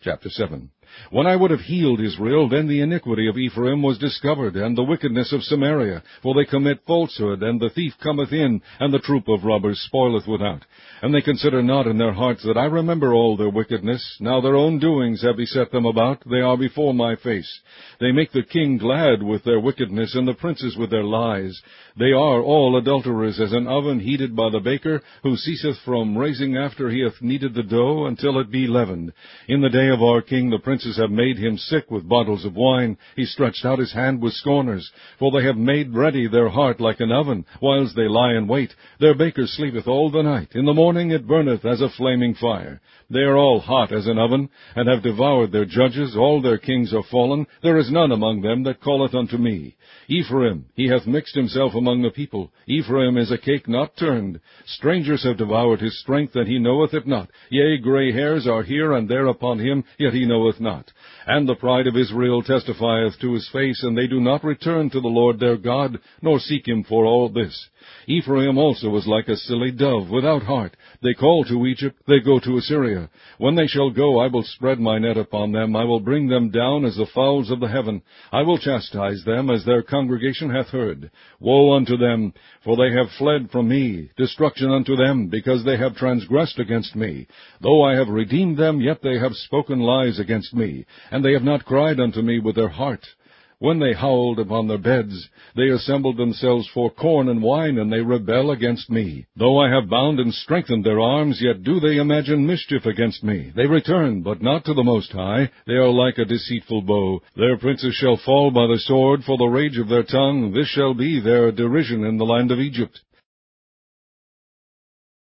Chapter 7. When I would have healed Israel, then the iniquity of Ephraim was discovered, and the wickedness of Samaria. For they commit falsehood, and the thief cometh in, and the troop of robbers spoileth without. And they consider not in their hearts that I remember all their wickedness. Now their own doings have beset them about, they are before my face. They make the king glad with their wickedness, and the princes with their lies. They are all adulterers, as an oven heated by the baker, who ceaseth from raising after he hath kneaded the dough, until it be leavened. In the day of our king the princes have made him sick with bottles of wine. He stretched out his hand with scorners. For they have made ready their heart like an oven, whiles they lie in wait. Their baker sleepeth all the night. In the morning it burneth as a flaming fire. They are all hot as an oven, and have devoured their judges. All their kings are fallen. There is none among them that calleth unto me. Ephraim, he hath mixed himself among the people. Ephraim is a cake not turned. Strangers have devoured his strength, and he knoweth it not. Yea, gray hairs are here and there upon him, yet he knoweth not. And the pride of Israel testifieth to his face, and they do not return to the Lord their God, nor seek him for all this. Ephraim also is like a silly dove, without heart. They call to Egypt, they go to Assyria. When they shall go, I will spread my net upon them. I will bring them down as the fowls of the heaven. I will chastise them as their congregation hath heard. Woe unto them, for they have fled from me. Destruction unto them, because they have transgressed against me. Though I have redeemed them, yet they have spoken lies against me, and they have not cried unto me with their heart. When they howled upon their beds, they assembled themselves for corn and wine, and they rebel against me. Though I have bound and strengthened their arms, yet do they imagine mischief against me. They return, but not to the Most High. They are like a deceitful bow. Their princes shall fall by the sword, for the rage of their tongue. This shall be their derision in the land of Egypt.